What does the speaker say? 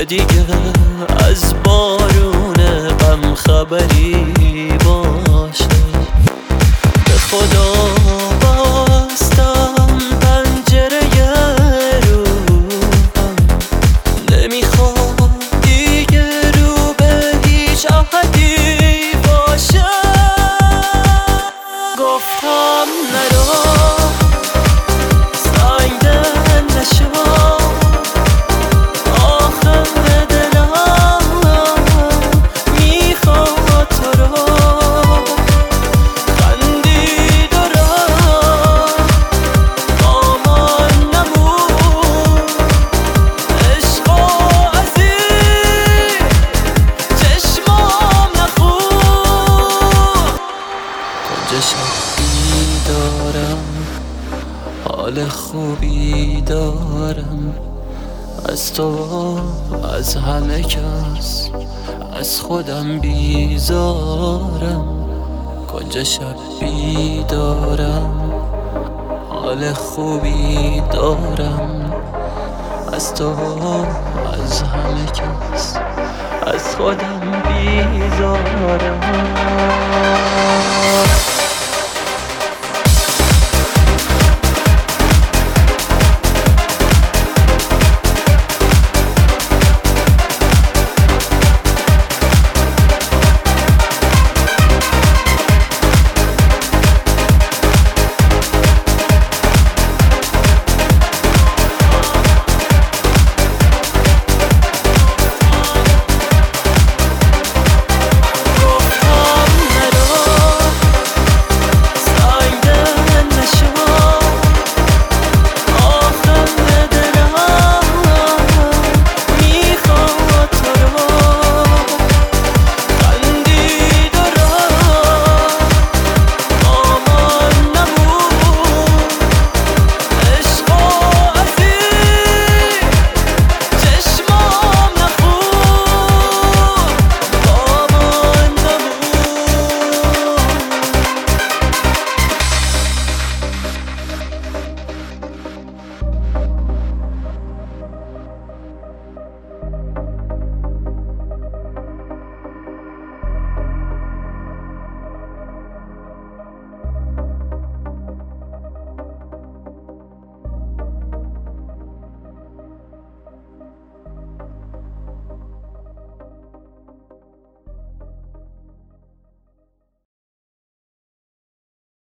دیگه از بارون غم خبری باشه. به خدا بستم پنجره روحم، نمیخوام دیگه رو به هیچ احدی باشه. گفتم نرو سنگ دل نشو، بیدارم حال خوبی دارم، از تو از همه کس از خودم بیزارم. کنج شب بیدارم حال خوبی دارم، از تو از همه کس از خودم بیزارم.